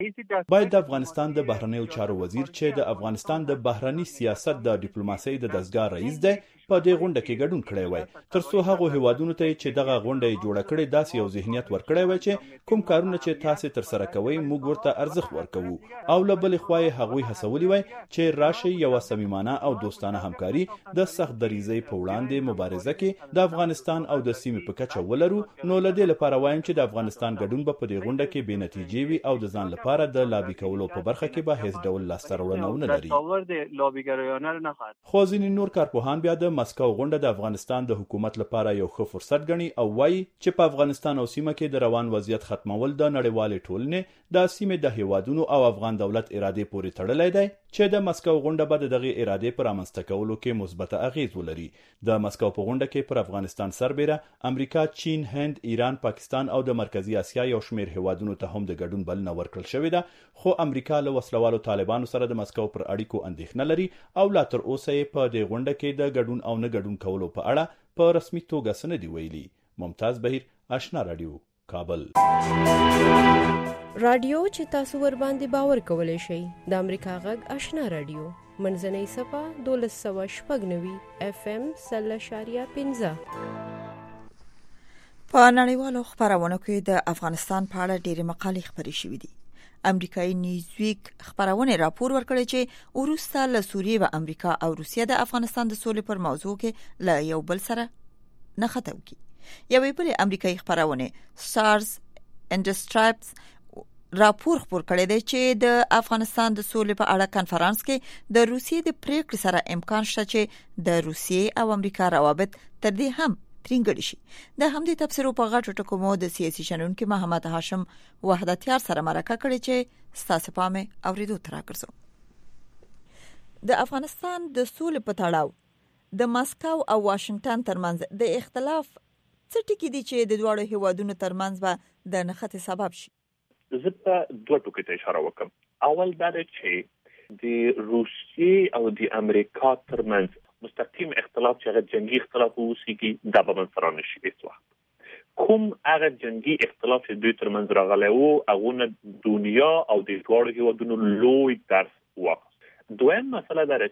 باید د افغانستان د بهرنیو چارو وزیر چې د افغانستان د بهرنی سیاست د ډیپلوماسۍ د دستګاه رئیس دی په دې غونډه کې ګډون کړی وای ترڅو هغه هیوادونو ته چې دغه غونډه جوړه کړې داسې یو ذهنیت ورکړی وای چې کوم کارونه چې تاسو تر سره کوي موږ ورته ارزښت ورکوو او له بلې خوا هغوی هڅولي وای چې راشي یو صمیمانه او دوستانه همکاري د سخت دریزۍ په وړاندې مبارزه کې د افغانستان او د سیمې په کچه ولرو نو له دې لپاره وایم چې د افغانستان ګډون په دې غونډه کې بې نتیجې وي او د ځان لپاره د لابي کولو په برخه کې به هیڅ ډول لاسته راوړنه نه لري خو ځینې نور کارپوهان بیا د مسکو غونډه د افغانستان د حکومت لپاره یو ښه فرصت ګڼي او وایي چې په افغانستان او سیمه کې د روان وضعیت ختمول د نړیوالې ټولنې د سیمې د هیوادونو او افغان دولت ارادې پورې تړلی دی چې د مسکو غونډه به د دغه ارادې پر رامنځته کولو کې مثبت اغیز ولري د مسکو په غونډه کې پر افغانستان سربېره امریکا چین هند ایران پاکستان او د مرکزی اسیا یو شمېر هیوادونو ته هم د ګډون بلنه ورکړل شوې ده خو امریکا له وسلوالو طالبانو سره د مسکو پر اړیکو اندېښنه لري او لا تر اوسه په دې غونډه کې د ګډون او نه ګډون کولو په اړه په رسمي توګه څه نه دي ویلي ممتاز بهیر آشنا رادیو کابل رادیو چې تاسو ور باندې باور کولای شئ د امریکا غږ آشنا رادیو منځنۍ صفه 1290 FM 0.15 په نړیوالو خبرونو کې د افغانستان په اړه ډېرې مقالې خپرې شوې دي امریکایي نیوزویک خبرونه راپور ورکړی چې وروسته له سوریې و امریکا او روسیه د افغانستان د سولې پر موضوع کې له یو بل سره نښته وکړي یوې بلې امریکایي خبرونه سټارز اینډ سټرایپس راپور خپور کړی دی چې د افغانستان د سولې په اړه کانفرنس کې د روسیې د پریکړې سره امکان شته چې د روسیې او امریکا روابط تر دې هم ترنګړي شي د همدې تفسیرو په غټو ټکو مو د سیاسي شنونکو محمد هاشم وحدتیار سره مرکه کړې چې ستاسو پامه اوریدو تر راګرځو د افغانستان د سولې په تړاو د مسکو او واشنگټن ترمنځ د اختلاف څه ټکي دي چې د دوه هیوادونو ترمنځ به د نښتې سبب شي زه په دوه ټکو ته اشاره وکم اول دا چې د روسیې او د امریکا ترمنځ مستقیم اختلاف چې هغه جنگي اختلاف ووسیږي دا به منځ نشي هیڅ وخت کوم هغه جنگي اختلاف چې دوی ترمنځ راغلی وو هغه دنیا او د ټول هیوادونو لوی درس واخیست دویم مسله دا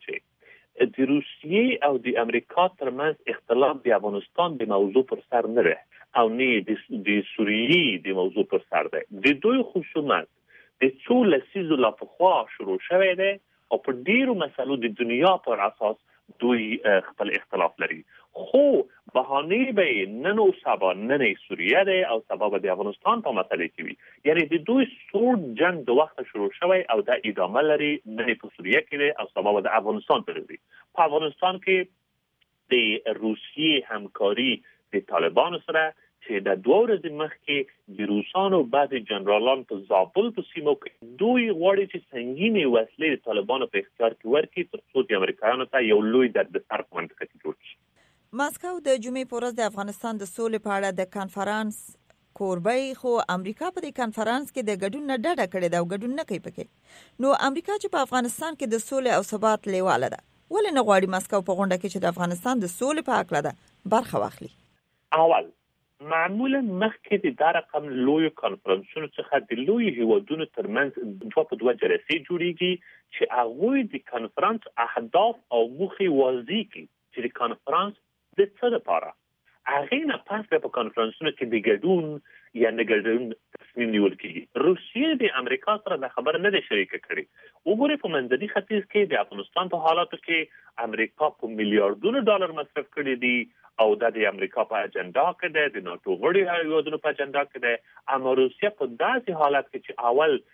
چې د روسیې او د امریکا ترمنځ اختلاف د افغانستان د موضوع پر سر نه رهي او نه د سوریې د موضوع پر سر دی د دوی خصومت د څو لسیزو لا پخوا شروع شوی دی او په ډیرو مسلو د دنیا پر اساس دوی خپل اختلاف لري خو بهانه به نن او سبا نن سوریه دی او سبا به د افغانستان په مسله کې وي یعنی د دوی سوړ جنگ د وخت شروع شوی او د ادامه لري نن په سوریه کې دی او سبا به د افغانستان ته وي په افغانستان کې د روسیې همکاري د طالبانو سره چې د دوه ورځې مخکې د روسانو بعض جنرالان په زابل په سیمو کې دوی غواړي چې سنگینې وسلې د طالبانو په اختیار کې ورکړي ترڅو د امریکایانو ته یو لوی دردسر په منطقه کې جوړ شي مسکو د جمعې په ورځ د افغانستان د سولې په اړه د کانفرنس کوربای خو امریکا په دې کانفرنس کې د ګډون نه ډډه کړې ده او ګډون نه کوي پکې نو امریکا چې په افغانستان کې د سولې او ثبات لیواله ده ولې نه غواړي مسکو په غونډه کې چې د افغانستان د سولې په حق ده برخه واخلي اول معمولا مخکې د رقم لوی کانفرنسونو څخه د لوی هیوادونو ترمنځ دوه جلسې جوړیږي چې هغوی د کانفرنس اهداف او موخې واضح کړي چې د کانفرنس د څه لپاره هغه نه پس په کانفرنسونو کې د ګډون یا نه ګډون تصمیم نیول کیږي روسیې د امریکا سره د خبر نه شریک کړي وګوره په منځني ختیځ کې د افغانستان په حالاتو کې امریکا په میلیارډونو ډالر مصرف کړي دي او د امریکا په اجنډا کې د ناتو غړي هیوادونو په اجنډا کې د اما روسیه په داسې حالت کې چې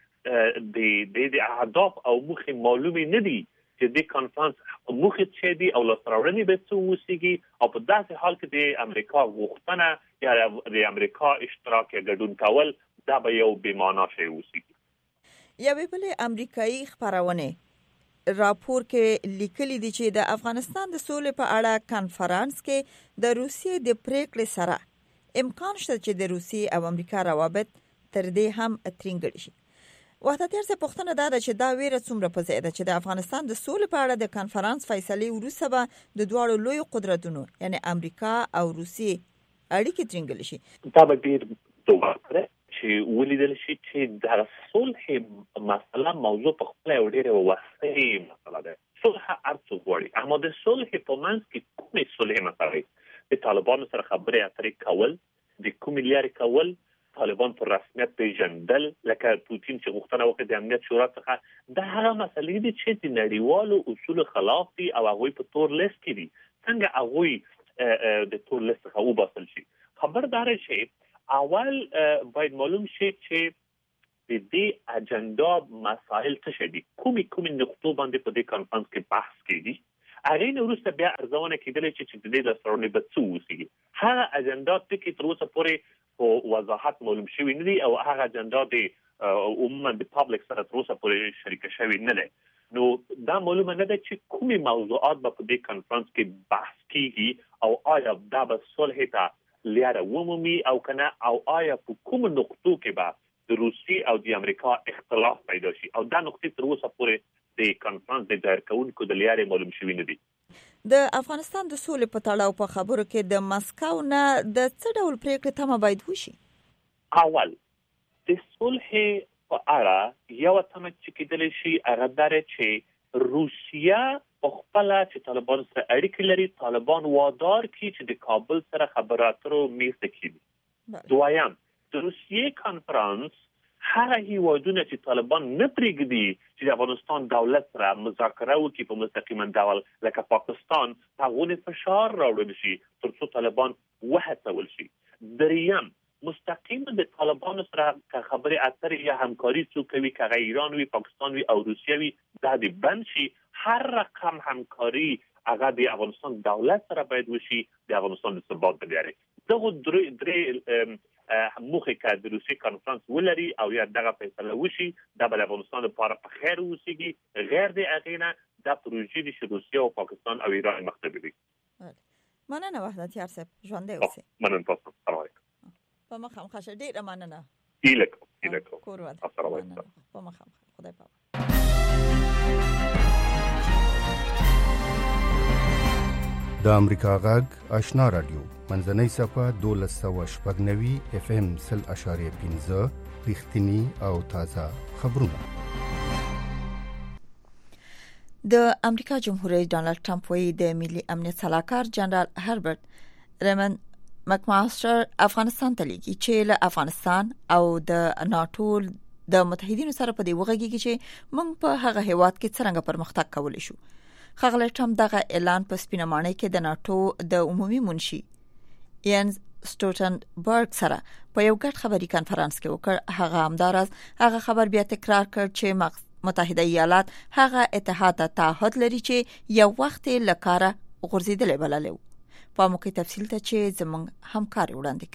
اول د اهداف او موخې معلومه نه دي چې د کانفرنس موخې څه دي او لاسراوړنې به څه وسیږي او په داسې حال کې د امریکا غوښتنه یا د امریکا اشتراک یا ګډون کول دا به یو بې معنا شی وسیږي یوې بلې امریکایي خبرونه راپور کې لیکلي دي چې د افغانستان د سولې په اړه کانفرنس کې د روسیې د پریکړې سره امکان شته چې د روسیې او امریکا روابط تر دې هم ترنګړي شي وحدتیار څه پوښتنه ده چې دا ویره څومره په ځای ده چې د افغانستان د سولې په اړه د کانفرنس فیصلې وروسته به د دوه لوی قدرتونو یعنی امریکا او روسیې اړیکې ترنګړي شي دا به ډیر دوه چې ولیدل شي چې د صلح مسله موضوع په خپل ډېره وسیع مسله ده. صلح ارڅو غواړي، اما د صلح په منځ کې کومې صلح مسله د طالبانو سره خبرې اترې کول، د کومې لارې کول، طالبان پر رسمیت پیژندل، لکه پوتین چې غوښتنه وکړه د امنیت شورا څخه، دا هغه مسلې دي چې د نړیوالو اصولو خلاف دي او هغوی په تور لیست کې دي. څنګه هغوی د تور لیست څخه وباسل شي؟ خبردار شي اول باید معلوم شي چې د دې اجنډا مسائل څه دي، کومې نقطو باندې په دې کانفرنس کې بحث کیږي. هغه نه وروسته بیا ارزونه کېدلی چې د دې د سرونه به څه وسیږي. هغه اجنډا ټکي تر اوسه پورې په وضاحت معلوم شوی نه دي او هغه اجنډا د عموما د پابلیک سره تر اوسه پورې شریک شوی نه دی. نو دا معلومه نه ده چې کومې موضوعات به په دې کانفرنس کې بحث کیږي او آیا دا به صلح ته لاره ومومي او کنه، او آیا په کوم نقطو کې به د روسي او د امریکا اختلاف پیدا شي، او دا نقطې تر اوسه پورې د کانفرنس د ظاهر کوونکو د لارې معلوم شوی نه دي. د افغانستان د سولې په تړاو په خبرو کې د مسکو نه د څه ډول پریکړې تمه باید وشي؟ اول د صلح په اړه یو تمه چې کېدلی شي هغه دا چې روسیا په خپل چې طالبان سره اړیکې لري، طالبان وادار کړي چې د کابل سره خبرو اترو میز ته کښیني. دویم د روسیې کانفرنس هغه هیوادونه چې طالبان نه پرېږدي چې د افغانستان دولت سره مذاکره وکړي په مستقیما ډول لکه پاکستان، هغوی فشار راوړل شي تر څو طالبان وهڅول شي. دریم مستقیما د طالبانو سره خبرې اترې یا همکاري څوک کوي، که ایران وي، پاکستان وي او روسیه وي، دا د بند شي. هر رقم همکاري هغه د افغانستان دولت سره باید وشي د افغانستان د ثبات لپاره. دغه درې موخه کې د روسي کانفرنس ولري او یا دغه فیصله وشي، دا به د افغانستان لپاره په خیر وسیږي. غیر د هغې نه دا پروژې دي چې روسیه او پاکستان او ایران مخ ته وړي. مننه وحدت یار صاحب، ژوندی اوسئ. مننه تاسو. السلام علیکم. په مخام خاشه ډېره مننه. ایلکو کور ود. السلام علیکم. په مخام خدای پاک. د امریکا غږ آشنا رادیو منځنۍ صفه 1290 اف ام 0.15 رښتینی او تازه خبرونه. د امریکا جمهور رئیس ډانلډ ټرمپ وایي د ملي امنیت صلاحکار جنرال هربرت ریمن مکماستر افغانستان ته لیکي چې له افغانستان او د ناتو د متحدینو سره په دې وغږیږي چې موږ په هغه هیواد کې څنګه پرمختګ کولی شو. ښاغلی ټرمپ دغه اعلان په سپینه ماڼۍ کې د ناتو د عمومي منشي ینز سټولټنبرګ سره په یو ګډ خبري کانفرنس کې وکړ. هغه همداراز هغه خبر بیا تکرار کړ چې متحده ایالات هغه اتحاد ته تعهد لري چې یو وخت له کاره غورځېدلی بللی و. په موقع تفصیل ته چې زموږ همکار وړاندې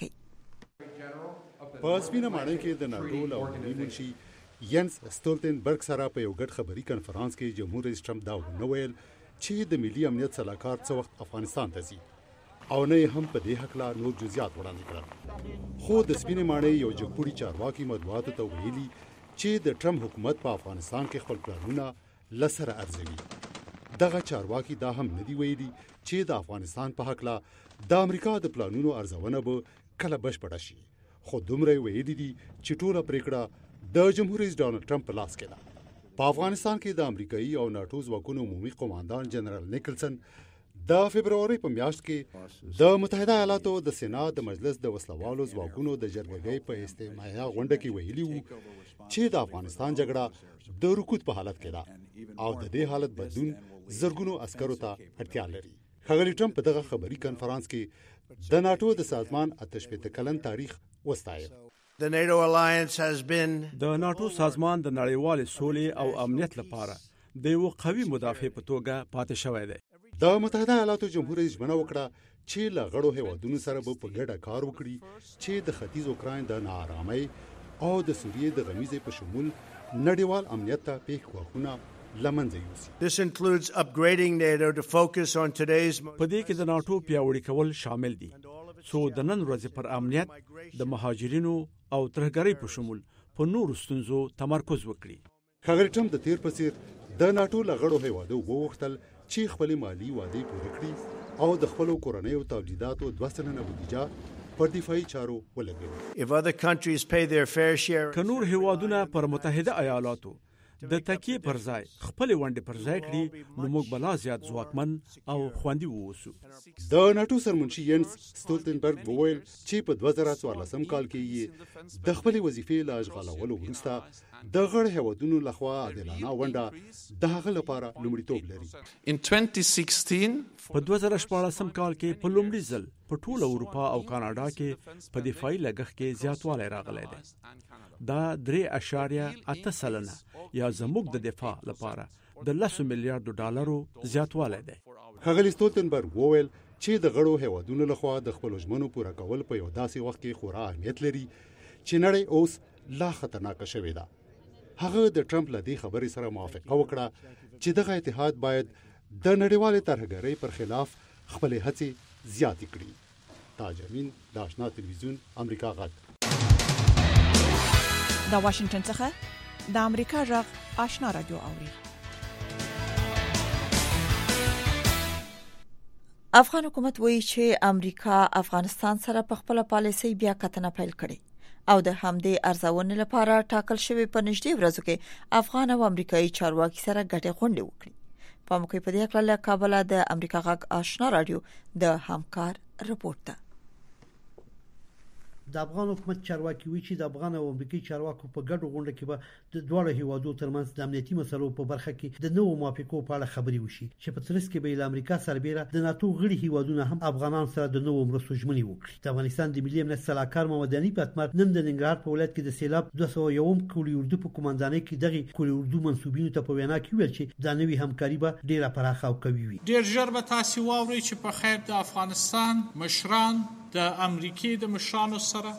کوي. په سپینه ماڼۍ کې د ناتو له عمومي منشي ینز سټولټنبرګ سره په یو ګډ خبري کانفرنس کې جمهور رئیس ټرمپ دا ونویل چې د ملي امنیت صلاحکار څه وخت افغانستان ته ځي او نه هم په دې حق لا نور جزئیات وړاندې کړل. خو د سپینې ماڼۍ یو جګپوړي چارواکي مطبوعاتو ته ویلي چې د ټرمپ حکومت په افغانستان کې خپل پلانونه لسره ارزوي. دغه چارواکي دا هم ندی ویلي چې د افغانستان په حق لا د امریکا د پلانونو ارزونه به کله بشپړه شي. خو دومره ویلي دي چې ټوله پریکړه د جمهور رئیس ډانلډ ټرمپ په لاس کې ده. په افغانستان کې د امریکایي او ناتو ځواکونو عمومي قوماندان جنرال نیکلسن د فبرवरी په میاشت کې د متحده ایالاتو د سېنات د مجلس د وسلوالو ځواکونو د جرګې په استماعي غونډه کې ویلي وو چې د افغانستان جګړه د رکود په حالت کې ده او د دې حالت بدلون زرګونو عسکرو ته اړتیا لري. ښاغلی ټرمپ په دغه خبري کانفرنس کې د ناتو د سازمان 88 کلن تاریخ وستایه. The NATO alliance has been د ناتو سازمان د نړیوال سولې او امنیت لپاره د یو قوي مدافع په توګه پاتې شوی دی. د متحده ایالاتو جمهور رئیس ژمنه وکړه چې له غړو هیوادونو سره به په ګډه کار وکړي چې د ختیځ اوکراین د ناارامۍ او د سوریې د غمیزې په شمول نړیوال امنیت ته پیښ ګواښونه لمنځه یوسي. This includes upgrading NATO to focus on today's په دې کې د ناتو پیاوړي کول شامل دي څو د نن ورځې پر امنیت د مهاجرینو او ترهګرۍ په شمول په نورو ستونزو تمرکز وکړي. ښاغلی ټرمپ د تیر په څیر د ناتو له غړو هیوادو وغوښتل چې خپل مالی وعدې پوره کړي او د خپل کورنیو تولیداتو 2% بودیجه پر دفاعي چارو ولګوي. If other countries pay their fair share, که نور هیوادونه پر متحده ایالاتو د تکیه پر ځای خپل ونډې پر ځای کړي نو موږ بلا زیات ځواکمن او خوندي ووسو. د ناتو سرمنشي ینس ستولتنبرګ وویل چې په 2014 کال کې یې د خپل وظیفې لا اشغالولو وروسته د غړ هیوادونو لخوا عادلانه ونډه د هغه لپاره لومړیتوب لري. In 2016 په 2014 کال کې په لومړي ځل په ټول اروپا او کاناډا کې په دفاعي لګښت کې زیاتوالی راغلی دی. دا 3.8% یا زموږ د دفاع لپاره د 10 میلیارډ ډالرو زیاتوالی دی. ښاغلي ستولتنبرګ وویل چې د غړو هیوادونو لخوا د خپل ژمنو پوره کول په یو داسې وخت کې خورا اهمیت لري چې نړۍ اوس لا خطرناکه شوې ده. هغه د ټرمپ له دې خبرې سره موافقه وکړه چې دغه اتحاد باید د نړیوالې ترهګرۍ پر خلاف خپلې هڅې زیاتې کړي. تاج امین، د آشنا تلویزیون، امریکا غږ. د واشنگټن څخه د امریکا غږ آشنا رادیو اوري. افغان حکومت وایي چې امریکا افغانستان سره په خپل پالیسي بیا کتنه پیل کړي او د همدې ارزونې لپاره ټاکل شوی په نږدې ورځو کې افغان او امریکایي چارواکي سره ګډه غونډه وکړي. په موقع په دې اړه له کابل د امریکا غږ آشنا رادیو د همکار رپورټ ده. د افغان حکومت چارواکي وی چې د افغان او امریکایي چارواکو په ګډو غونډه کې به د دوه هیوادو ترمنځ د امنیتي مسلو په برخه کې د نوو موافقو په اړه خبري وشي چې په ترڅ کې به د امریکا سربېره د ناتو غړي هیوادونه هم افغانان سره د نوو مرستو ژمنې وکړي. د افغانستان د ملي امنیت سلاکار محمد علي پاتمر نن د ننګرهار په ولایت کې د سیلاب 201 کولی اردو په کمانډانۍ کې دغه کولی اردو منسوبینو ته په وینا کې ویل چې د نوې همکاري به ډیره پراخه او قوي وي. ډیر ژر به تاسو واورئ چې په خیر د افغانستان مشران د امریکای د مشرانو سره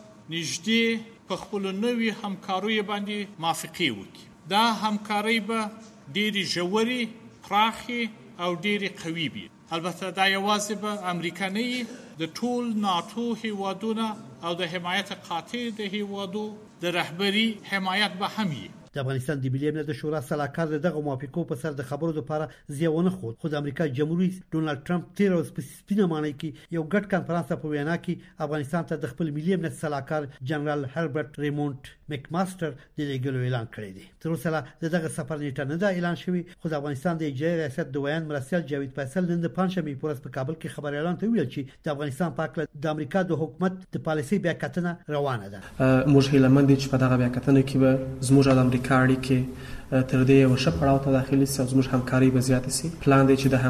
نږدې په خپل نوې همکاري باندې موافقه وکړي. دا همکاري به ډېری ژورې، پراخې او ډېری قوي وي. البته دا یوازې به امریکایي د ټول ناتو هیوادونو او د حمایت قاطع د هیوادو د رهبری حمایت به هم وي. د افغانستان د ملي امنیت شورا سلاکار دغه موافقو په سر د خبرو لپاره زیاونه خو د امریکا جمهور رئیس ډونالد ټرمپ 13 په سپینه معنی کې یو ګډ کانفرنس په وینا کې افغانستان ته د خپل ملي امنیت سلاکار جنرال هربرت ریمونټ مکماستر د لیګلو اعلان کړی دی. تر اوسه دغه سفر نیټه نه ده اعلان شوی، خو د افغانستان د اجرایي ریاست د ویان مرسل جاوید فیصل نن د پنځمې پورس په کابل کې خبر اعلان ته ویل چې د افغانستان په اړه د امریکا د حکومت د پالیسي بیا کتنه روانه ده. موږ هیله مند چې په دغه بیا کتنه کې به زموږ د امریکا اړیکې تر دې یو ښه پړاو ته داخلي سي او زموږ همکاري به زیاته سي. پلان دی چې د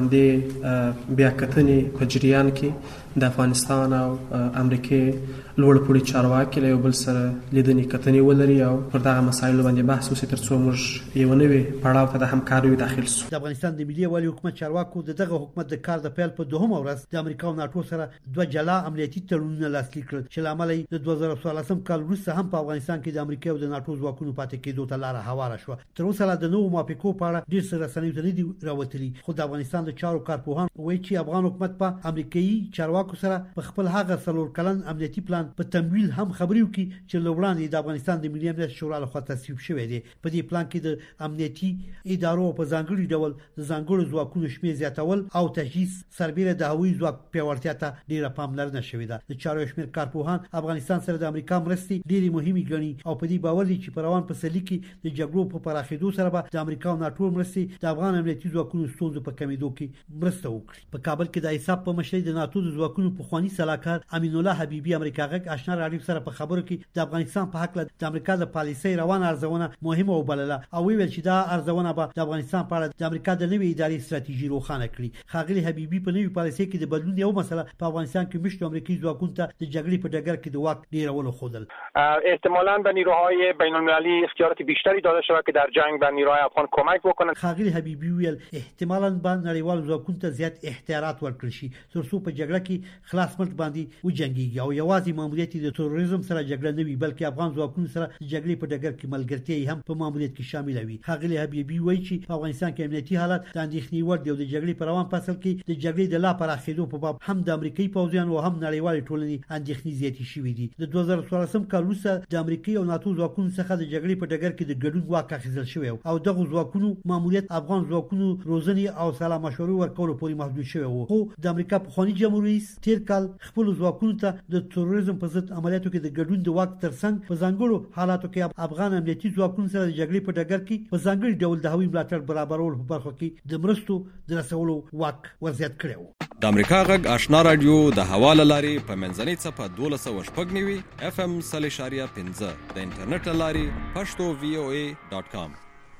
همدې بیا کتنې په جریان کې د افغانستان او امریکای لوړ پوړي چارواکي له یو بل سره لیدنې کتنې ولري او پر دغه مسایلو باندې بحث وشي ترڅو موږ یو نوې پړاو ته د همکاري داخل سو. د افغانستان د ملي والي حکومت چارواکو دغه حکومت د کار د پیل په دوهمه ورځ د امریکا او ناتو سره دوه جلا عملیاتي تړونونه لاسلیک کړل چې لامل یې د 2014 کال وروسته هم په افغانستان کې د امریکا او د ناتو ځواکونو پاتې کېدو ته لار هواره شو. تر اوسه د نوو موافقو په اړه ډېر څه رسنیو ته نه دي راوتلي، خو د افغانستان د چارو کارپوهان وایي چې افغان حکومت په امریکایي چارواکو سره په خپل هغه څلور کلن امنیتي پلان په تمویل هم خبرې وکړي چې لوړاندې د افغانستان د ملي امنیت شورا لخوا تصویب شوی دی. په دې پلان کې د امنیتي ادارو په ځانګړي ډول د ځانګړو ځواکونو شمېر زیاتول او تجهیز سربېره د هوایي ځواک پیاوړتیا ته ډېره پاملرنه شوې ده. د چارو شمېر کارپوهان افغانستان سره د امریکا مرستې ډېرې مهمې ګڼي او په دې باور دي چې په روان پسرلي کې د جګړو په پراخېدو سره به د امریکا او ناتو مرستې د افغان امنیتي ځواکونو ستونزو په کمیدو کې مرسته وکړي. په کابل کې د حساب په مشرۍ د ناتو د ځواکونو پخوانی سلاکار امین الله حبیبي امریکا غږ آشنا رادیو سره په خبرو کې د افغانستان په حق د امریکا د پالیسۍ روانه ارزونه مهمه وبلله او ویل چې دا ارزونه به د افغانستان په اړه د امریکا د نوې ادارې ستراتیژي روښانه کړي. ښاغلي حبیبي په نوې پالیسۍ کې د بدلون یو مسله په افغانستان کې مشت امریکایي ځواکونو ته د جګړې په ډګر کې د واک ډیرولو خودل. احتمالاً به نیروهای بین‌المللی اختیارات بیشتری داده شود که در جنگ به نیروهای افغان کمک بکنند. ښاغلي حبیبي ویل احتمالاً به نړیوال ځواکونو ته زیات اختیارات ورکړل شي ترڅو په جګړه کې خلاص ملک باندې وجنګيږي او یوازې ماموریت د تروریزم سره جګړه نه وي بلکې افغان ځواکونو سره د جګړې په ډګر کې ملګرتیا هم په ماموریت کې شامل وي. ښاغلي حبیبي وایي چې په افغانستان کې امنیتي حالت د اندېښنې وړ دی او د جګړې په روان فصل کې د جګړې د لا پراخېدو په باب هم د امریکایي پوځیانو او هم نړیوال ټولنې اندېښنې زیاتې شوې دي. د 2014 کال وروسته د امریکایي او ناتو ځواکونو څخه د جګړې په ډګر کې د ګډون واک اخیستل شوی او دغه ځواکونو ماموریت افغان ځواکونو روزنې او سلا مشورې ورکولو پورې محدود شوی و. خو د امریکا پخوانی جمهور رئیس پولیس تیر کال خپل ځواکونو ته د تروریزم په ضد عملیاتو کې د ګډون د واک ترڅنګ په ځانګړو حالاتو کې افغان امنیتي ځواکونو سره د جګړې په ډګر کې په ځانګړي ډول د هوایي ملاتړ برابرولو په برخه کې د مرستو د رسولو واک ورزیات کړی و. د امریکا غږ آشنا رادیو د حواله لاري په منځنۍ صفه 1290 FM 0.15 د انټرنیټ لاري pashto.voa.com.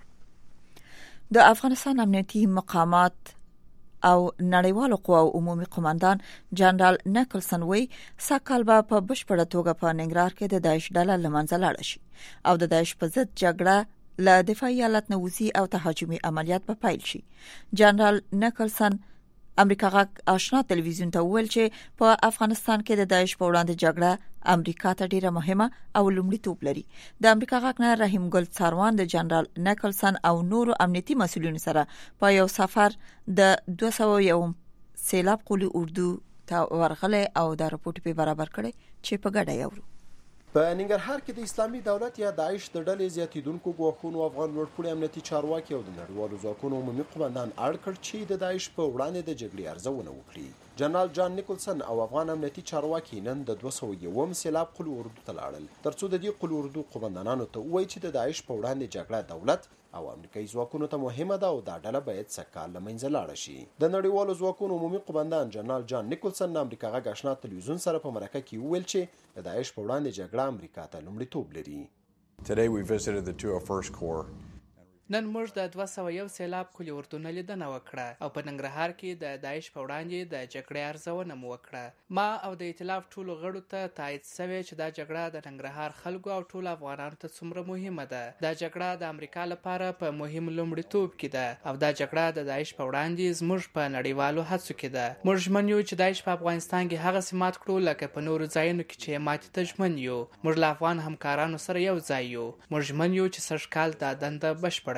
د افغانستان امنیتي مقامات او نړیوالو قواو عمومي قوماندان جنرال نیکلسن وی ساکال با په بشپړه توګه په ننګرهار کې د داعش ډله لمنځه لاړه شي او د داعش په ضد جګړه له دفاعي حالت نوځي او تهاجمي عملیات په پیل شي. جنرال نیکلسن امریکا غږ آشنا ټلویزیون ته ویل چې په افغانستان کې د داعش په وړاندې جګړه امریکا ته ډیره مهمه او لومړیتوب لري. د امریکا غږ نه رحیم ګل څاروان د جنرال نیکلسن او نورو امنیتي مسؤلینو سره په یو سفر د 201 سیلاب قولي اردو ته ورغله او د راپورټ په برابر کړي چې په ګډه یورو. په ننګرهار کې د اسلامي دولت یا داعش د ډلې زیاتیدونکو ګواښونو افغان لوړپوړي امنیتي چارواکي او د نړیوالو ځواکونو عمومي قوماندان اړ کړ چې د داعش په وړاندې د جګړې ارزونه وکړي. جنرال جان نیکلسن او افغان امنیتي چارواکي نن د 201 سیلاب قولي اردو ته لاړل ترڅو د دې قولي اردو قوماندانانو ته ووایي چې د داعش په وړاندې جګړه دولت او امریکایي ځواکونو ته مهمه ده او دا ډله باید سکهال لمنځه لاړه شي. د نړیوالو ځواکونو عمومي قوماندان جنرال جان نیکلسن د امریکا غږ آشنا ټلویزیون سره په مرکه کې وویل چې د داعش په وړاندې جګړه امریکا ته لومړیتوب لري. Today we visited the 201st Corps. نن موږ د 201 سیلاب قولي اردو نه لیدنه وکړه او په ننګرهار کې د داعش په وړاندې د جګړې ارزونه مو وکړه. ما او د ائتلاف ټولو غړو ته تایید شوی چې دا جګړه د ننګرهار خلکو او ټولو افغانانو ته څومره مهمه ده. دا جګړه د امریکا لپاره په مهم لومړیتوب کې ده او دا جګړه د داعش په وړاندې زموږ په نړیوالو هڅو کې ده. موږ ژمن یو چې داعش په افغانستان کې هغه سمات کړو لکه په نورو ځایونو کې چې ماتې ته ژمن یو. موږ له افغان همکارانو سره یو ځای یو. موږ ژمن یو چې سږکال دا دنده بشپړه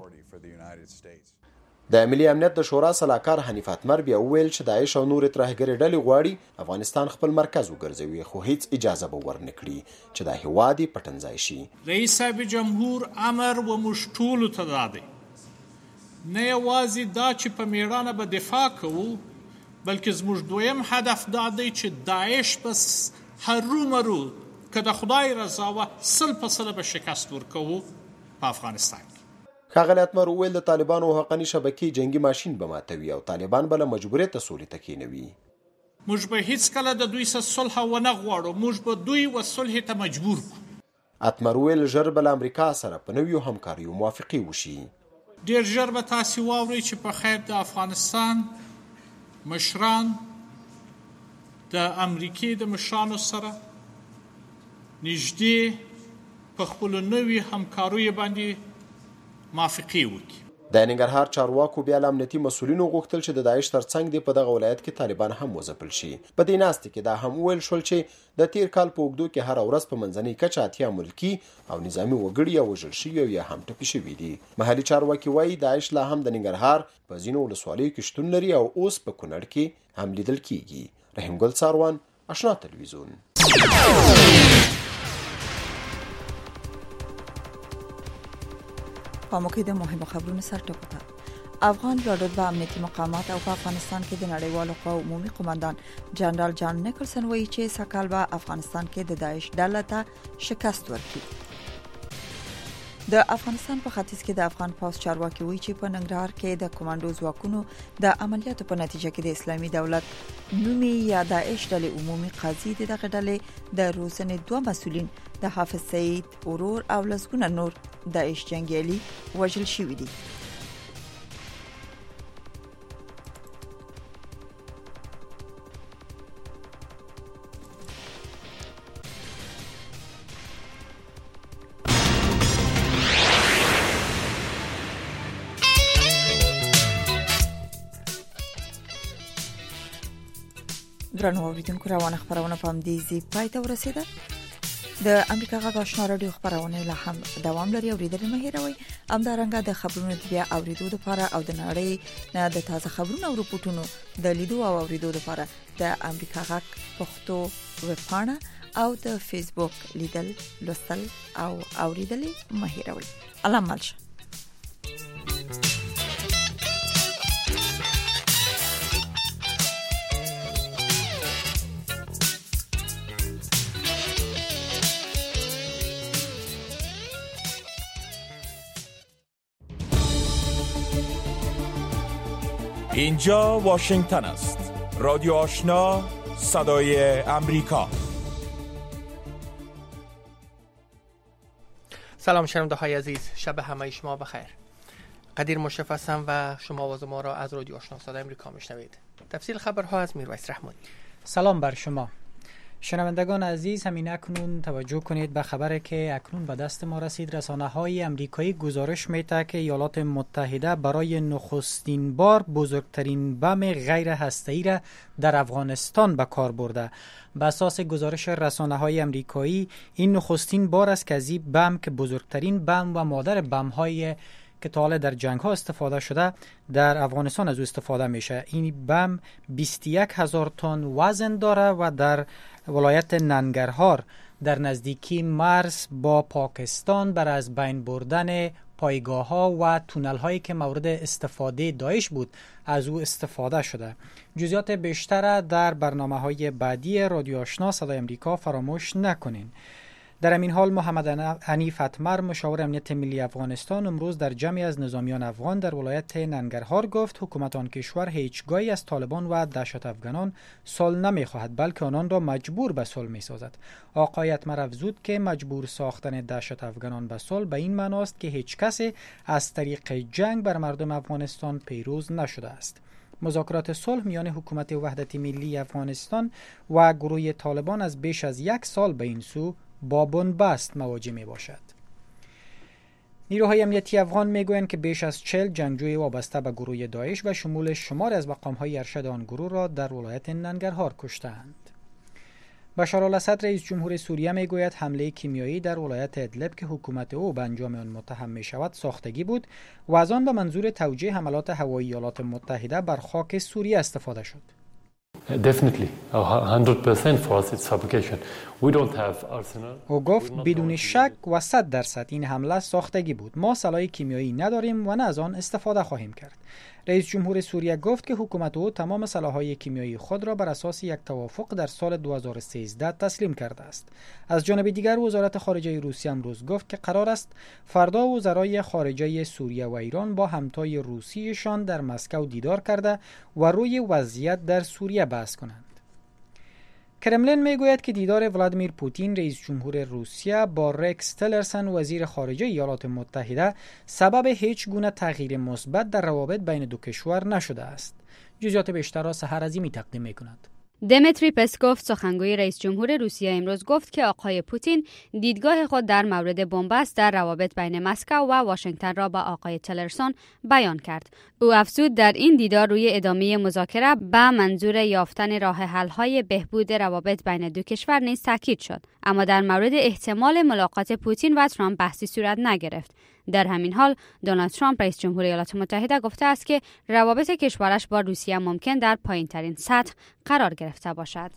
د ملي امنیت د شورا سلاکار حنیف اتمر بیا ویل چې داعش او نور ترهګري ډلې غواړي افغانستان خپل مرکز وګرځوي خو هیڅ اجازه به ورنکړي چې د هیواد پټنځای شي. رئیس جمهور امر و مشټول ته دادی نه یوازې دا چې په میړانه به دفاع کوو بلکې زموږ دویم هدف دا دی چې داعش بس هرومرو که د خدای رضا و 100% به شکست ورکوو په افغانستان. ښاغلی اتمر وویل د طالبانو حقاني شبکې جنگي ماشین به ماتوي او طالبان به له مجبوریته سولې ته کینوي. موږ به هیڅکله د دوی سره صلح ونه غواړو. موږ به دوی و صلح ته مجبور کړو. اتمر وویل ژر به له امریکا سره په نویو همکاریو موافقې وشي. ډېر ژر به تاسې واورئ چې په خیر د افغانستان مشران د امریکې د مشرانو سره نږدې په خپلو نوي همکاریو باندې موافقې وکړي. د ننګرهار چارواکو بیا له امنیتي مسؤلینو غوښتل چې د داعش ترڅنګ دی په دغه ولایت کې طالبان هم وځپل شي. په دې ناستې کې دا هم ویل شول چې د تیر کال په اوږدو کې هر ورځ په منځنۍ کچه 80 ملکي او نظامی وګړي او وژل شوي یا هم ټپي شوي دي. محلي چارواکي وایي داعش لا هم د ننګرهار په ځینو ولسوالیو کې شتون لري او اوس په کونړ کې هم لیدل کیږي. رحیم ګل څاروان آشنا ټلویزیون. په موخه د مهمو خبرونو سره ټکوته افغان لوړ امنیتي مقامات او په افغانستان کې د نړیوالو قواو عمومي قوماندان جنرال جان نیکلسن وایي چې سکهال به افغانستان کې د داعش ډله ته شکست ورکړي. د افغانستان په ختیځ کې د افغان پوځ چارواکي وایي چې په ننګرهار کې د کمانډو ځواکونو د عملیاتو په نتیجه کې د اسلامي دولت نومي یا داعش ډلې عمومي قاضي دغه ډلې د روزنې 2 مسؤلین د حافظ سعید اورور او لسګونه نور داعش جنگیالي وژل شوي دي. ګرانو اوریدونکو روانه خبرونه په همدې ځای پای ته ورسیده. د امریکا غږ آشنا رادیو خبرونه لا هم دوام لري او ریډر مه هیروئ. همدارنګه د خبرونو بیا اوریدو لپاره او د نړۍ نه د تازه خبرونو او رپورټونو د لیدو او اوریدو لپاره د امریکا غږ پښتو ویب پاڼه او د فیسبوک لیدل لوستل او اوریدل مه هیروئ. الله ملشه. اینجا واشنگتن است. رادیو آشنا، صدای امریکا. سلام شنونده های عزیز، شب همه شما بخیر. قدیر مشرف هستم و شما آواز ما را از رادیو آشنا صدای امریکا میشنوید. تفصیل خبرها از میرویس رحمانی. سلام بر شما شنوندگان عزیز. همین اکنون توجه کنید به خبری که اکنون به دست ما رسید. رسانه‌های آمریکایی گزارش می‌دهند که ایالات متحده برای نخستین بار بزرگترین بم غیر هسته‌ای را در افغانستان به کار برده. به اساس گزارش رسانه‌های آمریکایی این نخستین بار است که از این بم که بزرگترین بم و مادر بم‌های که تا حالا در جنگ‌ها استفاده شده در افغانستان از او استفاده میشه. این بم 21,000 تن وزن داره و در ولایت ننگرهار در نزدیکی مرز با پاکستان برای از بین بردن پایگاه‌ها و تونل‌هایی که مورد استفاده داعش بود از او استفاده شده. جزئیات بیشتر در برنامه‌های بعدی رادیو آشنا صدای امریکا فراموش نکنین. در همین حال محمد حنیف اتمر مشاور امنیت ملی افغانستان امروز در جمعی از نظامیان افغان در ولایت ننگرهار گفت حکومت آن کشور هیچگاهی از طالبان و دهشت افغانان صلح نمی‌خواهد بلکه آنان را مجبور به صلح می‌سازد. آقای اتمر افزود که مجبور ساختن دهشت افغانان به صلح به این معنی است که هیچ کسی از طریق جنگ بر مردم افغانستان پیروز نشده است. مذاکرات صلح میان حکومت وحدت ملی افغانستان و گروه طالبان از بیش از 1 سال به این سو با بنبست مواجه می باشد. نیروهای امنیتی افغان می گویند که بیش از 40 جنگجوی وابسته به گروه داعش و شمول شمار از مقام‌های ارشد آن گروه را در ولایت ننگرهار کشتند. بشار الاسد رئیس جمهور سوریه می گوید حمله کیمیایی در ولایت ادلب که حکومت او به انجام آن متهم می شود ساختگی بود و از آن به منظور توجیه حملات هوایی ایالات متحده بر خاک سوریه استفاده شد. Definitely, 100% for us it's fabrication. We don't have arsenal. او گفت بدون شک و 100% این حمله ساختگی بود. ما سلاح کیمیایی نداریم و نه از آن استفاده خواهیم کرد. رئیس جمهور سوریه گفت که حکومت او تمام سلاح‌های کیمیایی خود را بر اساس یک توافق در سال 2013 تسلیم کرده است. از جانب دیگر وزارت خارجه روسیه امروز گفت که قرار است فردا وزرای خارجه سوریه و ایران با همتای روسیشان در مسکو دیدار کرده و روی وضعیت در سوریه بحث کنند. کرملین میگوید که دیدار ولادیمیر پوتین رئیس جمهور روسیه با رکس تلرسن وزیر خارجه ایالات متحده سبب هیچ گونه تغییر مثبت در روابط بین دو کشور نشده است. جزئیات بیشتر را سحر عظیمی تقدیم می‌کند. دمیتری پسکوف سخنگوی رئیس جمهور روسیه امروز گفت که آقای پوتین دیدگاه خود در مورد بنبست در روابط بین مسکو و واشنگتن را با آقای تلرسون بیان کرد. او افزود در این دیدار روی ادامه مذاکره به منظور یافتن راه حل‌های بهبود روابط بین دو کشور نیز تاکید شد، اما در مورد احتمال ملاقات پوتین و ترامپ بحثی صورت نگرفت. در همین حال دونالد ترامپ رئیس جمهور ایالات متحده گفته است که روابط کشورش با روسیه ممکن در پایین‌ترین سطح قرار گرفته باشد.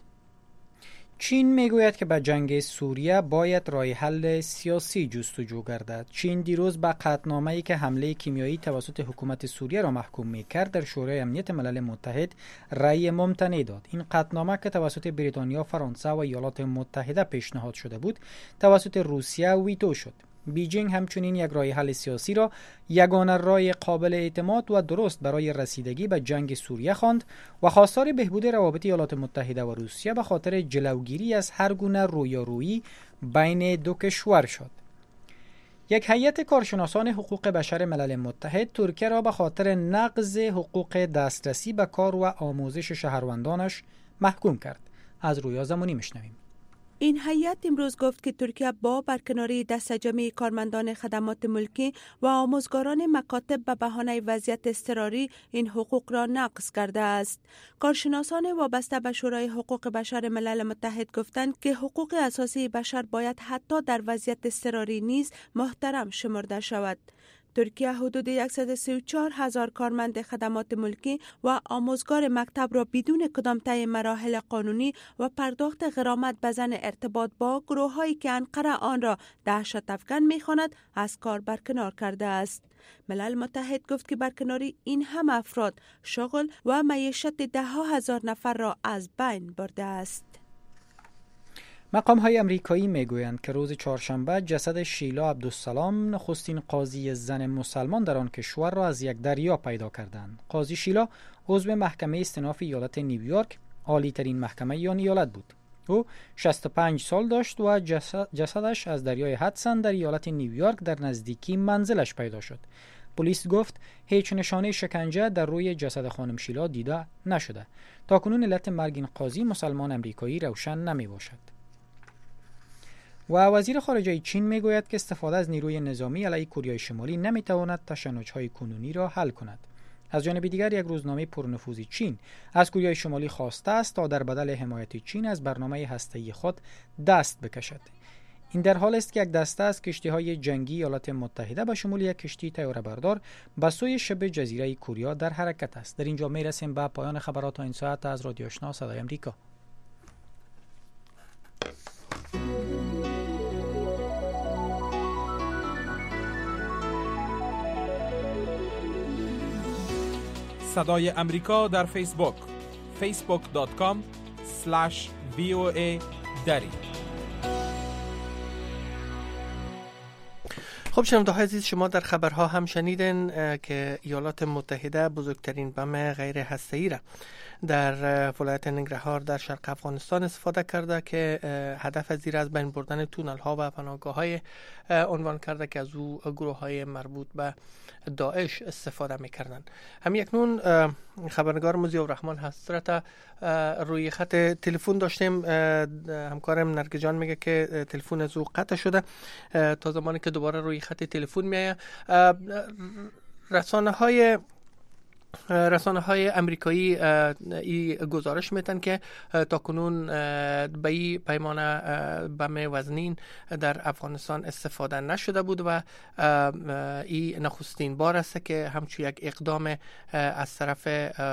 چین میگوید که به جنگ سوریه باید راه حل سیاسی جستجو گردد. چین دیروز به قطعنامه‌ای که حمله کیمیایی توسط حکومت سوریه را محکوم می‌کرد در شورای امنیت ملل متحد رأی ممتنع داد. این قطعنامه که توسط بریتانیا، فرانسه و ایالات متحده پیشنهاد شده بود، توسط روسیه ویتو شد. بیجینگ همچنین یک راه حل سیاسی را یگانه راه قابل اعتماد و درست برای رسیدگی به جنگ سوریه خواند و خواستار بهبود روابط ایالات متحده و روسیه به خاطر جلوگیری از هر گونه رویارویی بین دو کشور شد. یک هیئت کارشناسان حقوق بشر ملل متحد ترکیه را به خاطر نقض حقوق دسترسی به کار و آموزش شهروندانش محکوم کرد. از رویا زمانی میشنویم. این هیئت امروز گفت که ترکیه با برکناری دست جمعی کارمندان خدمات ملکی و آموزگاران مکاتب به بهانه وضعیت اضطراری این حقوق را نقض کرده است. کارشناسان وابسته به شورای حقوق بشر ملل متحد گفتند که حقوق اساسی بشر باید حتی در وضعیت اضطراری نیز محترم شمرده شود. ترکیه حدود 134,000 کارمند خدمات ملکی و آموزگار مکتب را بدون کدام طی مراحل قانونی و پرداخت غرامت به ضمن ارتباط با گروه‌هایی که انقره آن را دهشت افکن می‌خواند از کار برکنار کرده است. ملل متحد گفت که برکناری این هم افراد، شغل و معیشت 10,000 نفر را از بین برده است. مقام‌های آمریکایی میگویند که روز چهارشنبه جسد شیلا عبدالسلام نخستین قاضی زن مسلمان در آن کشور را از یک دریا پیدا کردند. قاضی شیلا عضو محکمه استئناف ایالت نیویورک، عالی ترین محکمه آن ایالت بود. او 65 سال داشت و جسدش از دریای هدسن در ایالت نیویورک در نزدیکی منزلش پیدا شد. پلیس گفت هیچ نشانه شکنجه در روی جسد خانم شیلا دیده نشده. تاکنون علت مرگ این قاضی مسلمان آمریکایی روشن نمی باشد. و وزیر خارجه چین میگوید که استفاده از نیروی نظامی علیه کره شمالی نمیتواند تشنج‌های کنونی را حل کند. از جانب دیگر یک روزنامه پرنفوذ چین از کره شمالی خواسته است تا در بدل حمایت چین از برنامه هسته‌ای خود دست بکشد. این در حال است که یک دسته از کشتی‌های جنگی ایالات متحده به شمول یک کشتی طیاره‌بردار به سوی شبه جزیره کره در حرکت است. در اینجا میرسیم به پایان خبرات این ساعت از رادیو آشنا صدای آمریکا. صدای امریکا در فیسبوک facebook.com/VOA دری. خب شنونده‌های عزیز، شما در خبرها هم شنیدین که ایالات متحده بزرگترین بم غیر هسته‌ای را در ولایت ننگرهار در شرق افغانستان استفاده کرده که هدف زیر از بین بردن تونل ها و پناهگاه های عنوان کرده که از او گروه های مربوط به داعش استفاده میکردن. همین اکنون خبرنگار ضیاء الرحمن حسرت روی خط تلفن داشتیم. همکارم نرگس جان میگه که تلفن از او قطع شده. تا زمانی که دوباره روی خط تلفن میایه، رسانه های امریکایی گزارش میتن که تاکنون به این پیمانه بم وزنین در افغانستان استفاده نشده بود و این نخستین بار است که همچون یک اقدام از طرف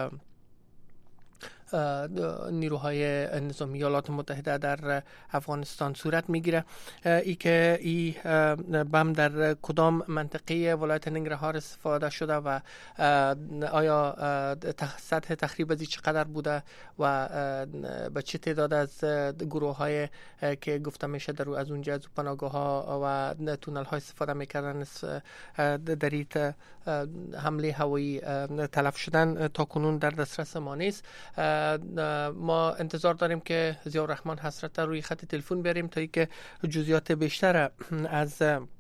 نیروهای نظامی ایالات متحده در افغانستان صورت میگیره. ای که این بم در کدام منطقه ولایت ننگرهار استفاده شده و آیا سطح تخریب از چقدر بوده و به چه تعداد از گروه های که گفته میشه در از اونجا از پناهگاه ها و تونل ها استفاده میکردن در این حمله هوایی تلف شدن تا کنون در دسترس ما نیست. ما انتظار داریم که ضیاء الرحمن حسرت روی خط تلفن بریم تا اینکه جزئیات بیشتر از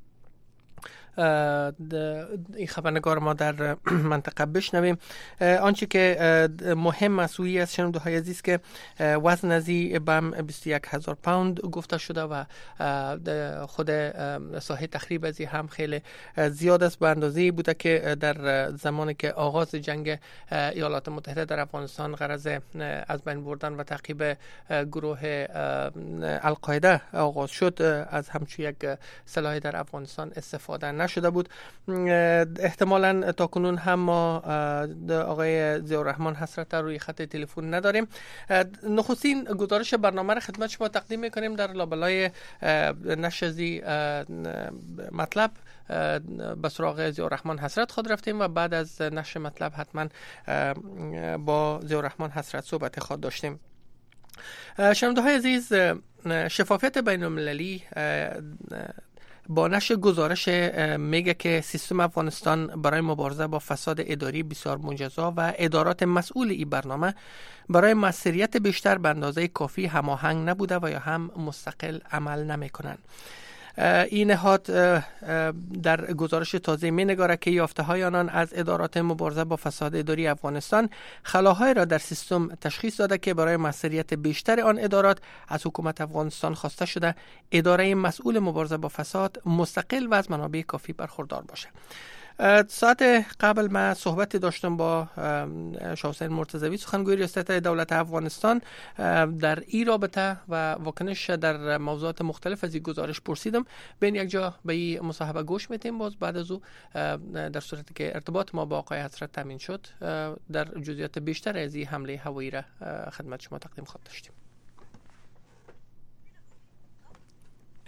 این خبرنگار ما در منطقه بشنویم. آنچه که مهم مسئولی است شنونده‌های عزیز که وزن از این بم 21,000 پوند گفته شده و خود ساحه تخریب از این هم خیلی زیاد است، به اندازه‌ای بوده که در زمانی که آغاز جنگ ایالات متحده در افغانستان غرض از بین بردن و تعقیب گروه القاعده آغاز شد، از همچون یک سلاح در افغانستان استفاده نشده بود. احتمالاً تا کنون هم ما آقای ضیاء الرحمن حسرت روی خط تلفن نداریم. نخستین گزارش برنامه را خدمت شما تقدیم می‌کنیم. در لابلای نشر مطلب به سراغ ضیاء الرحمن حسرت خود رفتیم و بعد از نشر مطلب حتما با ضیاء الرحمن حسرت صحبت خود داشتیم. شنونده‌های عزیز، شفافیت بین‌المللی با نشر گزارش میگه که سیستم افغانستان برای مبارزه با فساد اداری بسیار منجزا و ادارات مسئول این برنامه برای موثریت بیشتر به اندازه کافی هماهنگ نبوده و یا هم مستقل عمل نمیکنند. این نهاد در گزارش تازه می‌نگارد که یافته‌های آنان از ادارات مبارزه با فساد اداری افغانستان خلاهای را در سیستم تشخیص داده که برای موثریت بیشتر آن ادارات از حکومت افغانستان خواسته شده اداره مسئول مبارزه با فساد مستقل و از منابع کافی برخوردار باشه. ساعت قبل من صحبت داشتم با شاه حسین مرتضوی، سخنگوی ریاست دولت افغانستان، در این رابطه و واکنش در موضوعات مختلف از این گزارش پرسیدم. بین یک جا به این مصاحبه گوش میتیم. باز بعد از او در صورتی که ارتباط ما با آقای حسرت تامین شد در جزئیات بیشتر از این حمله هوایی را خدمت شما تقدیم خواهد داشتیم.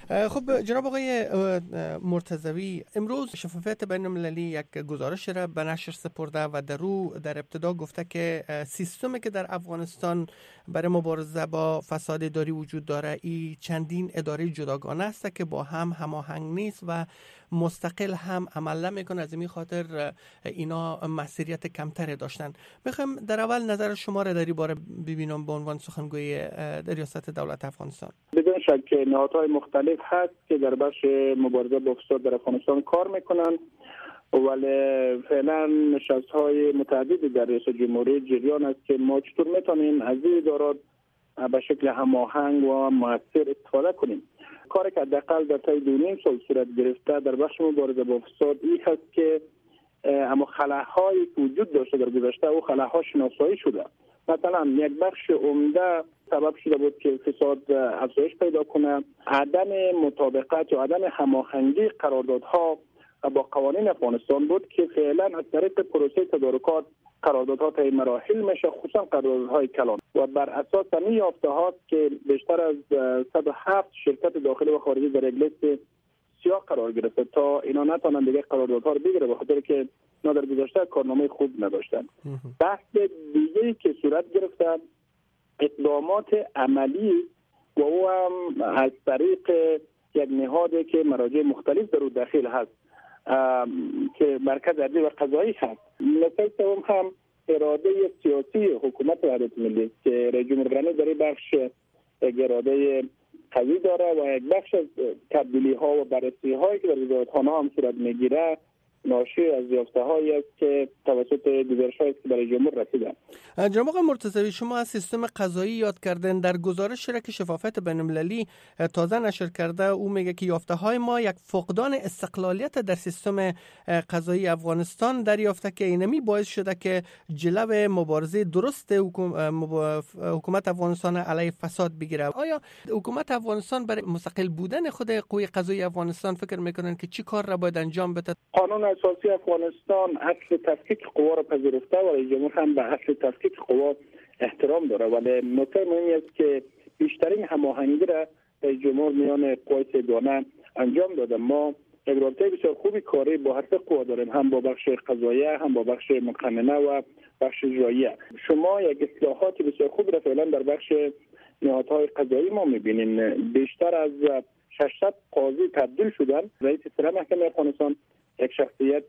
خب جناب آقای مرتضوی، امروز شفافیت بین‌المللی یک گزارش را به نشر سپرده و در ابتدا گفته که سیستمی که در افغانستان برای مبارزه با فساد اداری وجود داره این چندین اداره جداگانه است که با هم هماهنگ نیست و مستقل هم عمل نمیکنه. از این خاطر اینا مسئولیت کمتری داشتن. میخوام در اول نظر شما را در این باره ببینم به عنوان سخنگوی ریاست دولت افغانستان. بدون شک نهادهای مختلف هست که در بخش مبارزه با فساد در افغانستان کار میکنن، ولی فعلا نشست‌های متعددی در ریاست جمهوری جریان است که ما چطور میتونیم از این ادارات به شکل هماهنگ و مؤثر استفاده کنیم. کاری که حداقل در طی 2.5 سال صورت گرفته در بخش مبارزه با فساد این هست که اما خلاهایی که وجود داشته در گذشته او خلاها شناسایی شده. مثلا یک بخش عمده سبب شده بود که فساد افزایش پیدا کنه، عدم مطابقت و عدم هماهنگی قراردادها با قوانین افغانستان بود که فعلا از طریق پروسه تدارکات قراردادها طی مراحل میشه، خصوصا قراردادهای کلان، و بر اساس همین یافته‌ها که بیشتر از 107 شرکت داخلی و خارجی در یک لیست سیاه قرار گرفته تا اینا نتونن دیگه قراردادها رو بگیره، به خاطر که اینا در گذشته کارنامه خوب نداشتن. بحث دیگه‌ای که صورت گرفته اقدامات عملی و او هم از طریق یک نهادی که مراجع مختلف در او داخل هست که مرکز عدلی و قضایی هست. نکته دوم هم اراده سیاسی حکومت وحدت ملی که رئیس جمهور غنی در این بخش اراده قوی داره و یک بخش از تبدیلی ها و بررسی هایی که در وزارتخانه هم صورت میگیره ناشی از یافته‌هایی است که توسط گزارش‌هایی که برای جمهور رسیدن. جناب آقای مرتضوی، شما از سیستم قضایی یاد کردن. در گزارش را که شفافیت بین‌المللی تازه نشر کرده او میگه که یافته‌های ما یک فقدان استقلالیت در سیستم قضایی افغانستان دریافته که اینمی باعث شده که جلو مبارزه درست حکومت افغانستان علیه فساد بگیره. آیا حکومت افغانستان برای مستقل بودن خود قوه قضایی افغانستان فکر میکنن که چی کار را باید انجام بده؟ قانون اساسی افغانستان اصل تفکیک قوا را پذیرفته و رئیس جمهور هم به اصل تفکیک قوا احترام داره، ولی نکته مهمی است که بیشترین هماهنگی را رئیس جمهور میان قوای سگانه انجام داده. ما یک رابطه بسیار خوبی کاری با هر سه قوا داریم، هم با بخش قضاییه، هم با بخش مقننه و بخش اجراییه. شما یک اصلاحات بسیار خوب را فعلا در بخش نهادهای قضایی ما میبینیم. بیشتر از 600 قاضی تبدیل شدن. رئیس اصلاح محکمه افغانستان یک شخصیت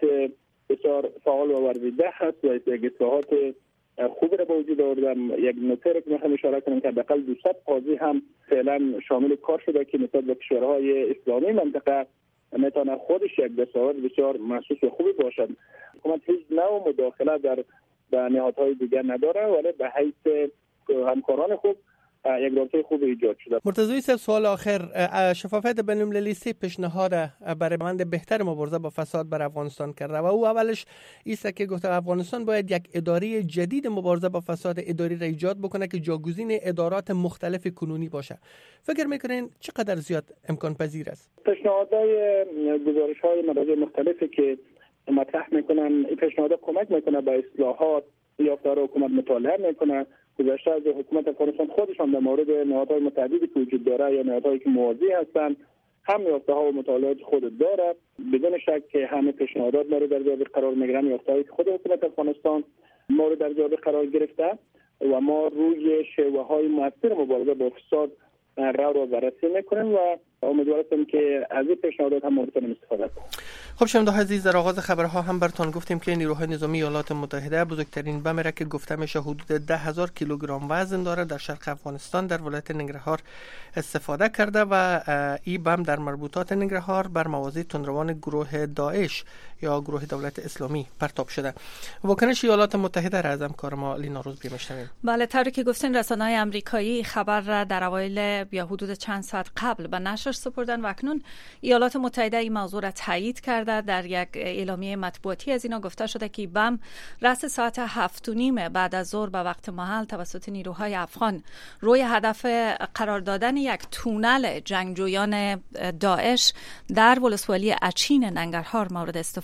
بسیار فعال و ورزیده هست و یک اصلاحات خوب را به وجود آوردن. یک نکته را که میخوام اشاره کنم که حداقل 200 قاضی هم فعلا شامل کار شده که نسبت به کشورهای اسلامی منطقه میتونه خودش یک دستاورد بسیار محسوس و خوبی باشد. حکومت هیچ نوع مداخله در نهادهای دیگر نداره، ولی به حیث همکاران خوب یک رابطه خوب ایجاد شده. مرتضوی صاحب، سوال آخر، شفافیت بین‌المللی 3 پیشنهاد برای روند بهتر مبارزه با فساد بر افغانستان کرده و او اولش ایست که گفته افغانستان باید یک اداره جدید مبارزه با فساد اداری را ایجاد بکنه که جاگزین ادارات مختلف کنونی باشه. فکر میکنین چقدر زیاد امکان پذیر است؟ پیشنهادهای گزارش‌های مراجع مختلفی که مطرح میکنن، این پیشنهادات کمک میکنه به اصلاحات. یافته‌ها حکومت مطالعه میکنه. گذشته از حکومت افغانستان خودشان در مورد نهادهای متعددی که وجود داره یا نهادهایی که موازی هستند هم یافته‌ها و مطالعات خود داره. بدون شک که همه پیشنهادات مورد ارزیابی قرار میگیرن. یافته‌هایی که خود حکومت افغانستان مورد ارزیابی قرار گرفته و ما روی شیوه‌های مؤثر مبارزه با فساد رو بررسی میکنیم و امیدوارم که از این پیشنهادات هم بتونیم استفاده کنیم. خب شنونده‌های عزیز، در آغاز خبرها هم براتون گفتیم که نیروهای نظامی ایالات متحده بزرگترین بم را که گفته میشه حدود 10,000 کیلوگرم وزن داره در شرق افغانستان در ولایت ننگرهار استفاده کرده و این بم در مربوطات ننگرهار بر موازی تندروان گروه داعش یا گروه دولت اسلامی پرتاب شده. واکنش ایالات متحده را از همکار ما لینا روزبی میشنویم. بله، طوری که گفتین رسانه‌های آمریکایی خبر را در اوایل یا حدود چند ساعت قبل به نشر سپردن و اکنون ایالات متحده این موضوع را تایید کرده. در یک اعلامیه مطبوعاتی از اینا گفته شده که بم رأس ساعت 7:30 بعد از ظهر به وقت محل توسط نیروهای افغان روی هدف قرار دادن یک تونل جنگجویان داعش در ولسوالی اچین ننگرهار مورد استفاده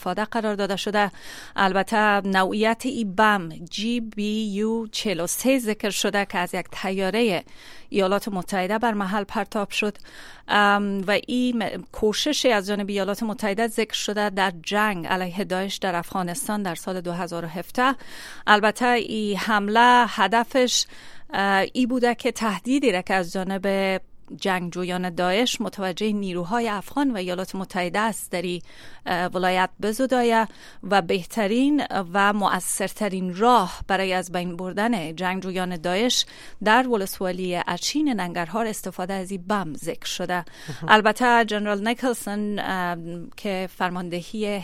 استفاده قرار داده شده. البته نوعیت این بم GBU-43 ذکر شده که از یک طیاره ایالات متحده بر محل پرتاب شد و این کوشش از جانب ایالات متحده ذکر شده در جنگ علیه داعش در افغانستان در سال 2017. البته این حمله هدفش ای بوده که تهدیدی را که از جانب جنگجویان داعش متوجه نیروهای افغان و ایالات متحده است در ولایت بزدایه و بهترین و مؤثرترین راه برای از بین بردن جنگجویان داعش در ولسوالی اچین ننگرهار استفاده از این بم ذکر شده. البته جنرال نیکلسون که فرماندهی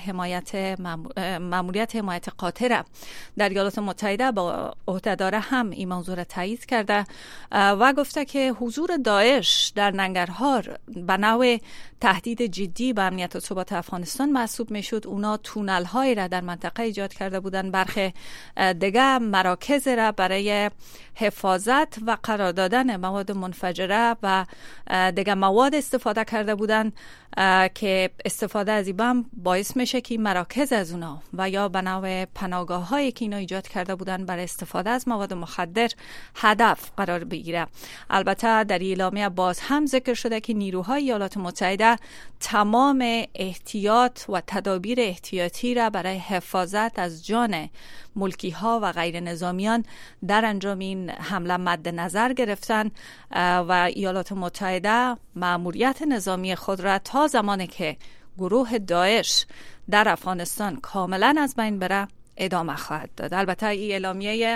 ماموریت حمایت قاطره در ایالات متحده با عهده‌دار هم این موضوع را تایید کرده و گفته که حضور داعش در ننگرهار به نوع تهدید جدی به امنیت و ثبات افغانستان محسوب میشد. اونا تونل های را در منطقه ایجاد کرده بودن، برخی دیگه مراکز را برای حفاظت و قرار دادن مواد منفجره و دیگه مواد استفاده کرده بودن که استفاده از این بم باعث میشه که مراکز از اونا و یا به نوع پناهگاه هایی که اینا ایجاد کرده بودن برای استفاده از مواد مخدر هدف قرار بگیره. البته در اعلامیه باز هم ذکر شده که نیروهای ایالات متحده تمام احتیاط و تدابیر احتیاطی را برای حفاظت از جان ملکی ها و غیر نظامیان در انجام این حمله مد نظر گرفتن و ایالات متحده مأموریت نظامی خود را تا زمانی که گروه داعش در افغانستان کاملا از بین بره ادامه خواهد داد. البته این اعلامیه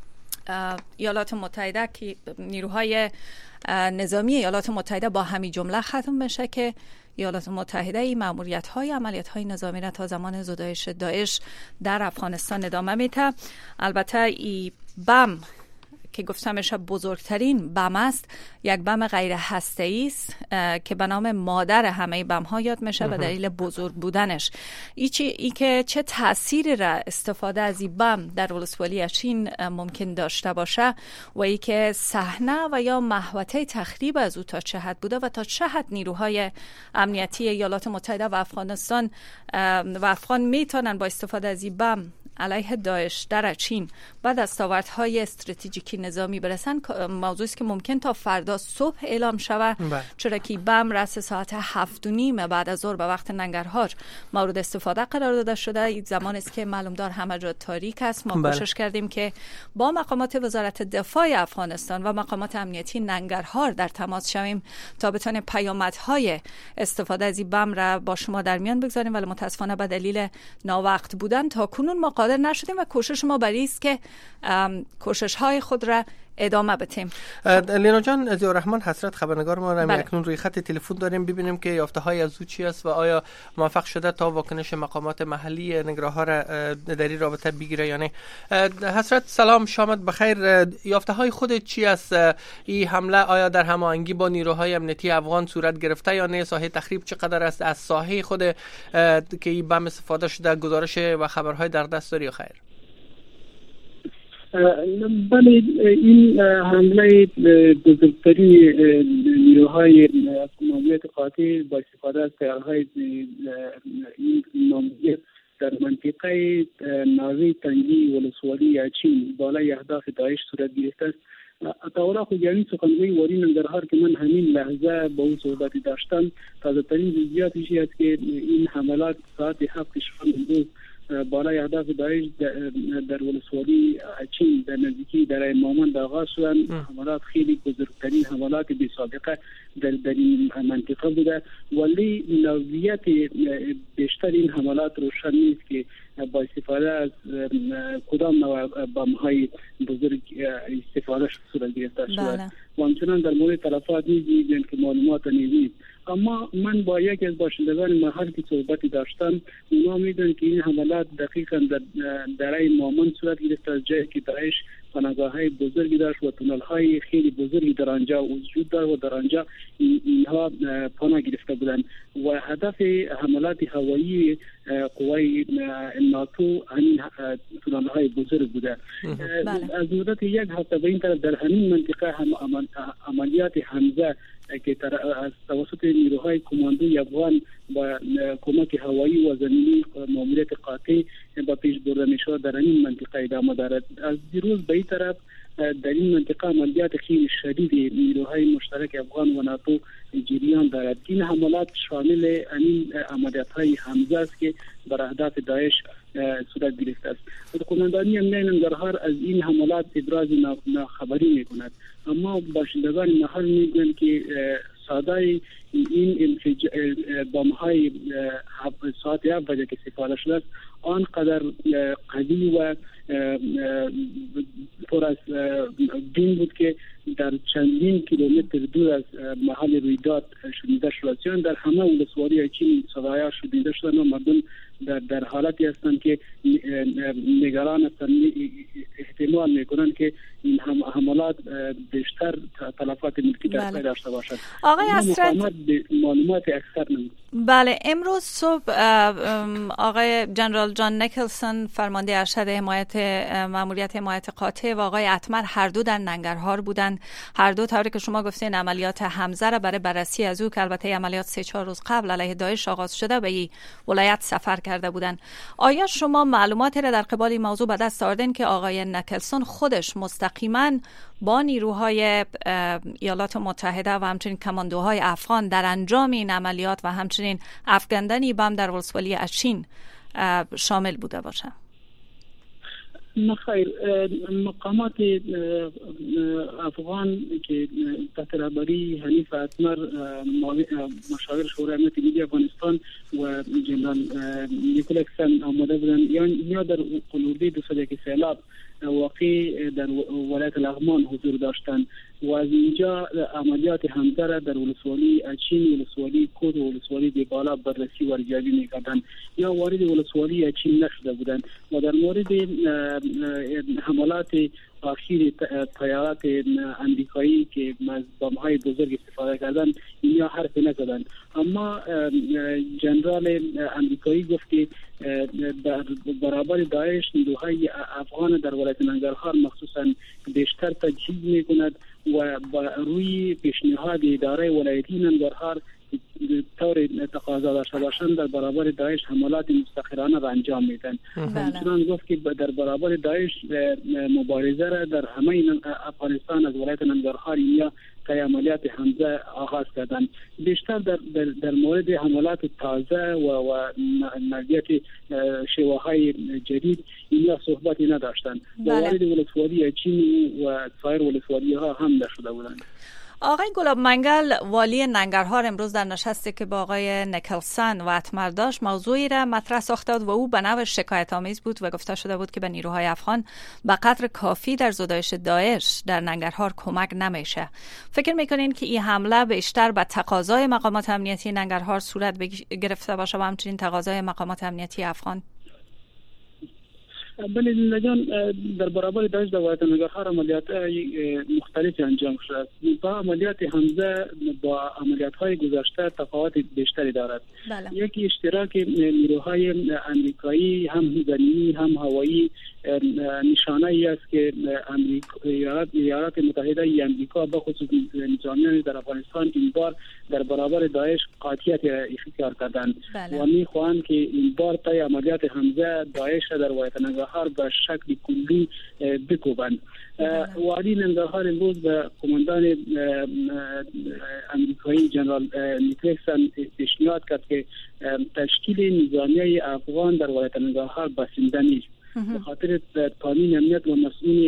ایالات متحده که نیروهای نظامی ایالات متحده با همین جمله ختم بشه که ایالات متحده این مأموریت‌های عملیات‌های نظامی را تا زمان زدایش داعش در افغانستان ادامه میده. البته این بم که گفتم میشه بزرگترین بم است، یک بم غیر هسته‌ای است که به نام مادر همه بم ها یاد میشه به دلیل بزرگ بودنش. این که چه تأثیری را استفاده از این بم در ولسوالی اچین ممکن داشته باشه و ای که صحنه و یا محوطه تخریب از او تا چه حد بوده و تا چه حد نیروهای امنیتی ایالات متحده و افغانستان و افغان میتونن با استفاده از این بم علیه داعش در اچین و دستاوردهای استراتژیکی نظامی برسن، موضوعی است که ممکن تا فردا صبح اعلام شود، چرا که بم رأس ساعت 7:30 بعد از ظهر به وقت ننگرهار مورد استفاده قرار داده شده. این زمان است که معلوم دار همه جا تاریک است. ما کوشش کردیم که با مقامات وزارت دفاع افغانستان و مقامات امنیتی ننگرهار در تماس شویم تا بتونیم پیامدهای استفاده از این بم را با شما در میان بگذاریم، ولی متاسفانه به دلیل ناوقت بودن تا کنون ما قادر نشدیم و کوشش ما برای است که کوشش های خود را ادامه بدیم. لینا جان، ضیاءالرحمن حسرت خبرنگار ما را اکنون روی خط تلفن داریم، ببینیم که یافته های از او چی است و آیا موفق شده تا واکنش مقامات محلی نگراها را در این رابطه بگیره یا نه. حسرت سلام، شامت بخیر. یافته های خود چی است؟ این حمله آیا در هماهنگی با نیروهای امنیتی افغان صورت گرفته یا نه؟ ساحه تخریب چقدر است؟ از ساحه خود که این بم استفاده شده گزارش و خبرهای در دست داری یا خیر؟ بله، این حمله بزرگترین نیروهای ماموریت قاطع با استفاده از طیارهای این ماموریت در منطقه ناوی تنگی ولسوالی اچین بالای اهداف داعش صورت گرفته است. تا خود یعنی سخنگوی واری ننگرهار که من همین لحظه با او صحبتی داشتم، تازه ترین جزئیاتش است که این حملات ساعت 7 شام امروز بالای اهداف داعش در ولسوالی اچین در نزدیکی درعا مامند آغاز شدند. حملات خیلی بزرگترین حملات بی سابقه در این منطقه بوده، ولی نوعیت بیشتر این حملات روشن نیست که با استفاده از کدام نوع بم‌های بزرگ استفاده صورت گرفته شده و همچنان در مورد تلفات نیز که معلومات نیست. اما من با یکی از باشندگان محل که صحبتی داشتم، اونا میدونن که این حملات دقیقاً در این مامند صورت گرفته از جایی که داعش پناهگاه‌های بزرگی داشت و تونل‌های خیلی بزرگی در آنجا وجود داشت و در آنجا اینها پناه گرفته بودند و هدف حملات هوایی قوای ناتو همین تونل‌های بزرگ بوده. از مدت یک هفته به این طرف در همین منطقه هم عملیات حمزه که از توسط نیروهای کماندوی افغان با کمک هوایی و زمینی ماموریت قاطع با پیش برده میشود در این منطقه ادامه دارد. از دیروز به این طرف در این منطقه عملیات خیلی شدید نیروهای مشترک افغان و ناتو جریان دارد. این حملات شامل این عملیات‌های حمزه است که بر اهداف داعش صورت گرفته است. قماندانی امنیت ننگرهار از این حملات ابراز ناخبری می‌کند، اما باشندگان محل می‌گویند که صدای این بمب‌های ساعت 7 بجه که استفاده شده است آنقدر قوی و پر از بین بود که در چندین کیلومتر دور از محل رویداد شنیده شد. در همه ولسوالی چین صدایا شنیده شدن و مردم در حالتی هستند که نگران هستند، احتمال میکنند که این حملات بیشتر تلفات ملکی در پی داشته باشد. آقای اسرت معلومات اکثر نمید. بله، امروز صبح آقای جنرال جان نیکلسون فرمانده ارشد حمایت ماموریت حمایت قاطع و آقای اتمر هر دو در ننگرهار بودند. هر دو طوری که شما گفتین عملیات حمزه را برای بررسی از او که البته عملیات 3-4 روز قبل علیه داعش آغاز شده به این ولایت سفر کرده بودند. آیا شما معلوماتی را در قبال این موضوع به دست آوردین که آقای نیکلسون خودش مستقیما با نیروهای ایالات متحده و همچنین کماندوهای افغان در انجام این عملیات و همچنین افکندن بم در ولسوالی اچین شامل بوده باشه؟ خیر، مقامات افغان که تحت رهبری حنیف اتمر مشاور شورای امنیت ملی افغانستان و جنرال نیکلسون آماده بودند یا در قلوردی 201 سیلاب واقع در ولایت لغمان حضور داشتند و از اینجا عملیات حمزه را در ولسوالی اچین، ولسوالی کود و ولسوالی دیبالا بررسی و ارزیابی می‌کردند یا وارد ولسوالی اچین نشده بودند و در مورد حملات اخیر طیارات امریکایی که از بمب‌های بزرگ استفاده کردند اینها حرف نزدند، اما جنرال امریکایی گفت که در برابر داعش نیروهای افغان در ولایت ننگرهار مخصوصا بیشتر تجهیز می‌کند و با روی پیشنهاد اداره ولایتی ننگرهار طور تقاضا داشته باشند در برابر داعش حملات مستقرانه را انجام میدن. همچنان گفت که در برابر داعش مبارزه را در همه افغانستان از ولایت ننگرهار یا که عملیات حمزه آغاز کردند. بیشتر در مورد حملات تازه و نوعیت شیوه‌های جدید اینها صحبتی نداشتند. وارد ولسوالی چین و سایر ولسوالی‌ها هم نشده بودند. آقای گلاب منگل والی ننگرهار امروز در نشستی که با آقای نیکلسون و اتمر داشت موضوعی را مطرح ساخته بود و او به نوع شکایت آمیز بود و گفته شده بود که به نیروهای افغان به قدر کافی در زدایش داعش در ننگرهار کمک نمیشه. فکر میکنین که این حمله بیشتر به تقاضای مقامات امنیتی ننگرهار صورت گرفته باشه و همچنین تقاضای مقامات امنیتی افغان؟ بله زندگان، در برابر داعش در ولایت ننگرهار عملیات مختلفی انجام شده. با عملیات حمزه با عملیات‌های گذشته تفاوت بیشتری دارد. یکی اشتراک نیروهای امریکایی هم زمینی هم هوایی نشانه‌ای است که ایالات متحده امریکا به خصوص نظامیان در افغانستان این بار در برابر داعش قاطعیت اختیار کردند و می‌خواهند که این بار طی عملیات حمزه داعش در ولایت ننگرهار به شکل کلی بکوبند. والی ننگرهار امروز به قماندان امریکایی جنرال نیکلسون پیشنهاد کرد که تشکیل نظامیه افغان در ولایت ننگرهار بسنده نیست. به خاطر تامین امنیت و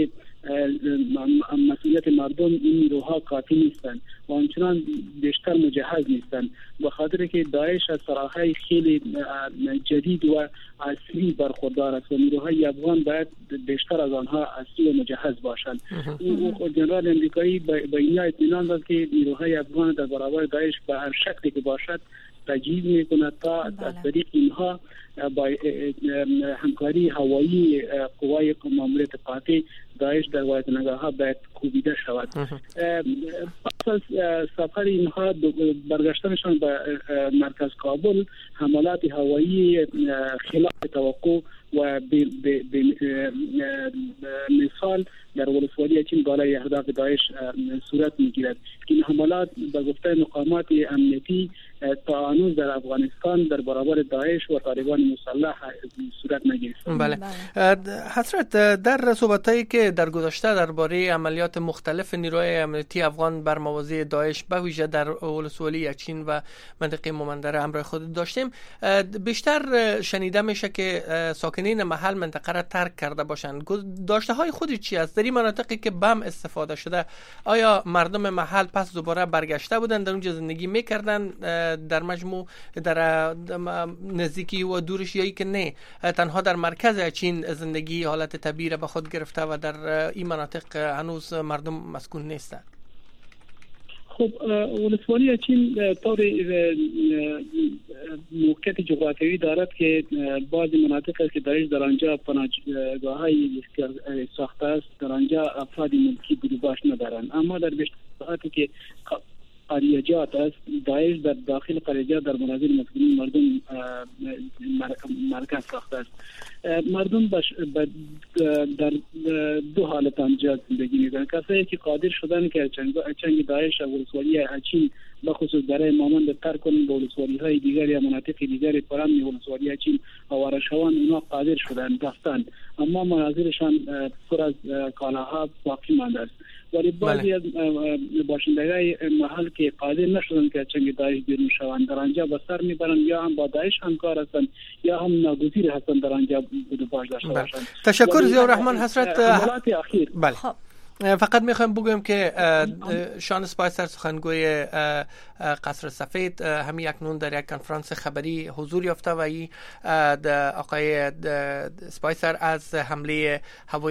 مسئولیت مردم این نیروها کافی نیستند و همچنان بیشتر مجهز نیستند، به خاطر که داعش از سلاح‌های خیلی جدید و اصلی برخوردار است و نیروهای افغان باید بیشتر از آنها اصلی و مجهز باشند. جنرال امریکایی به اینها اطمینان داد که نیروهای افغان در برابر داعش به هر شکلی که باشد تجهیز می‌کند تا از طریق اینها با همکاری هوایی قوای ماموریت قاطع داعش در ولایت ننگرهار باید کوبیده شود. پس از سفر اینها برگشتنشان به مرکز کابل حملات هوایی خلاف توقع و به مثال در ولسوالی اچین بالای اهداف داعش صورت میگیرد. این حملات به گفته مقامات امنیتی تا هنوز در افغانستان در برابر داعش و طالبان مسلح صورت نگرفت. بله حضرت، در صحبتایی که در گذشته درباره عملیات مختلف نیروهای امنیتی افغان بر مواضع داعش به ویژه در ولسوالی اچین و منطقه ممندره همراه خود داشتیم، بیشتر شنیده میشه که ساکنین محل منطقه را ترک کرده باشند. داشته های خودی چی است در این مناطقی که بم استفاده شده؟ آیا مردم محل پس دوباره برگشته بودند در اونجا زندگی میکردند در مجموع در نزدیکی و دورش، یا که نه تنها در مرکز اچین زندگی حالت طبیعی را به خود گرفته و در این مناطق هنوز مردم مسکون نیستند؟ خب ولسوالی اچین طور موقعیت جغرافیایی دارد که بعضی مناطق است که داعش در آنجا پناهگاه‌های ساخته است، در آنجا افراد ملکی بودجه ندارند. اما در بیشتر که قریجات است، داعش در داخل قریجات در منازل مسکونی مردم مرکز ساخته است. مردم در دو حالت آنجا زندگی می‌کنند. کسایی که قادر شدن که چنگ داعش و ولسوالی اچین بخصوص برای مانند ترک کنند به ولسوالی‌های دیگر یا مناطق دیگر پرامن ولسوالی اچین آواره شوند، اونا قادر شدند رفتند، اما منازلشان پر از کالاها باقی مانده است. ولی بعضی از باشندگان محل که قادر نشدن که چنگ داعش بیرون شوند در آنجا به سر میبرند، یا هم با داعش همکار هستند یا هم ناگزیر هستند در آنجا بودجه داشته باشند. تشکر ضیاءالرحمن حضرت. حملات اخیر بله فقط میخوایم بگویم که شان اسپایسر سخنگوی قصر سفید همین اکنون در یک کنفرانس خبری حضور یافته و این آقای اسپایسر از حمله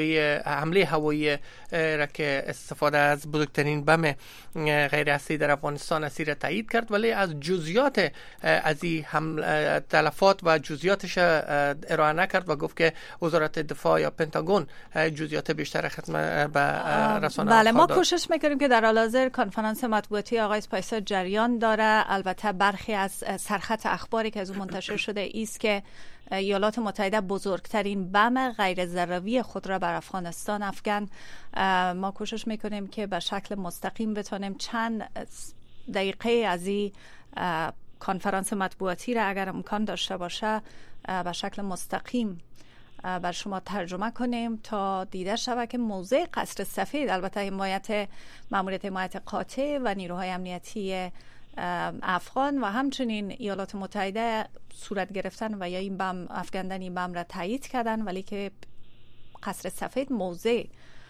هوایی را که استفاده از بزرگترین بم غیر هسته‌ای در افغانستان اسیر تایید کرد، ولی از جزئیات از این تلفات و جزئیاتش ارائه نکرد و گفت که وزارت دفاع یا پنتاگون جزئیات بیشتر خدمت به بله ما کوشش میکنیم که در حال حاضر کنفرانس مطبوعاتی آقای اسپایسر جریان داره. البته برخی از سرخط اخباری که از اون منتشر شده است که ایالات متحده بزرگترین بم غیر ضروری خود را بر افغانستان افکن. ما کوشش میکنیم که به شکل مستقیم بتونیم چند دقیقه از این کنفرانس مطبوعاتی را اگر امکان داشته باشه به شکل مستقیم بر شما ترجمه کنیم تا دیده شود که موضع قصر سفید، البته ماموریت حمایت قاطع و نیروهای امنیتی افغان و همچنین ایالات متحده صورت گرفتن و یا این بم افکندن این بم را تایید کردن، ولی که قصر سفید موضع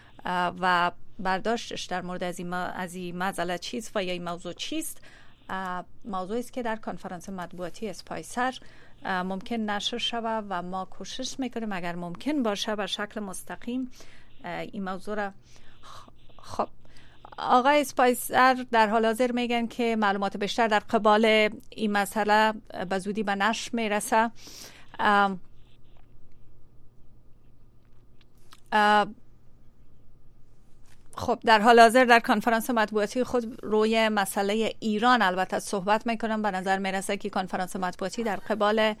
و برداشتش در مورد از این مسئله چیست و یا این موضوع چیست موضوعی است که در کنفرانس مطبوعاتی اسپایسر ممکن نشر شود و ما کوشش میکنیم اگر ممکن باشه به شکل مستقیم این موضوع را. خب آقای اسپایسر در حال حاضر میگن که معلومات بیشتر در قبال این مسئله به زودی به نشر میرسه. خب در حال حاضر در کنفرانس مطبوعاتی خود روی مسئله ایران البته صحبت میکنم. به نظر میرسه که کنفرانس مطبوعاتی در قبال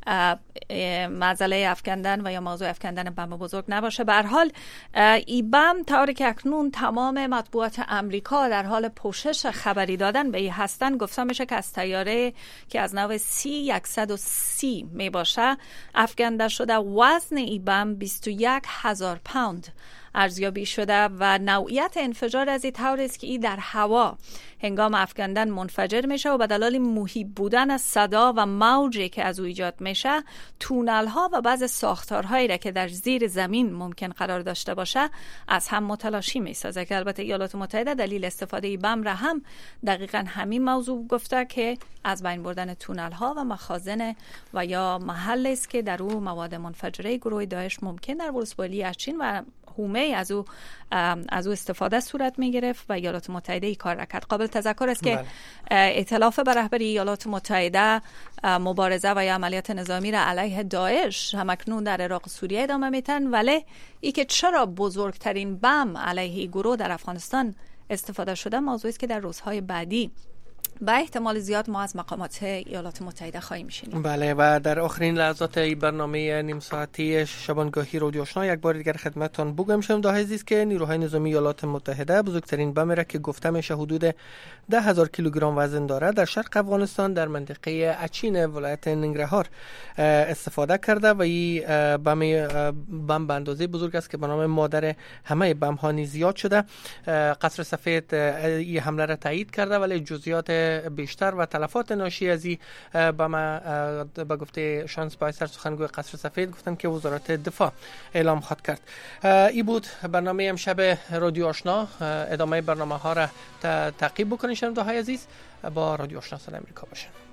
مسئله افکندن و یا موضوع افکندن بم بزرگ نباشه. به هر حال این بم طوری که اکنون تمام مطبوعات امریکا در حال پوشش خبری دادن به این هستن، گفته میشه که از طیاره که از نوع C-130 می باشه افکنده شده. وزن این بم 21,000 پوند ارزیابی شده و نوعیت انفجار از این طور است که این در هوا هنگام افکندن منفجر میشه و به دلیل محیط بودن از صدا و موجی که از او ایجاد میشه تونل ها و بعض ساختارهایی را که در زیر زمین ممکن قرار داشته باشه از هم متلاشی میسازه، که البته ایالات متحده دلیل استفاده بم را هم دقیقاً همین موضوع گفته که از بین بردن تونل ها و مخازن و یا محلی است که در او مواد منفجره گروه داعش ممکن در ولسوالی اچین و حومه از او استفاده صورت می گرفت و ایالات متحده ای کار کرد. قابل تذکر است که ائتلاف به رهبری ایالات متحده مبارزه و یا عملیات نظامی را علیه داعش همکنون در عراق و سوریه ادامه میتن، ولی ای که چرا بزرگترین بم علیه گروه در افغانستان استفاده شده موضوعی است که در روزهای بعدی به احتمال زیاد ما از مقامات ایالات متحده خواهیم شنید. بله و در آخرین لحظات این برنامه نیم ساعتی شبانگاهی رادیو آشنا یک بار دیگر خدمتتان بگم شدم ده عزیز که نیروهای نظامی ایالات متحده بزرگترین بم را که گفته میشه حدود 10,000 کیلوگرم وزن دارد در شرق افغانستان در منطقه اچین ولایت ننگرهار استفاده کرده و این بم به اندازه بزرگ است که به نام مادر همه بم ها نیز زیاد شده. قصر سفید این حمله را تایید کرده ولی جزئیات بیشتر و تلفات ناشی از این بم به گفته شان سپایسر سخنگوی قصر سفید گفتن که وزارت دفاع اعلام خواهد کرد. این بود برنامه امشب رادیو آشنا. ادامه برنامه ها را تعقیب بکنید شنونده های عزیز. با رادیو آشنا صدای آمریکا باشین.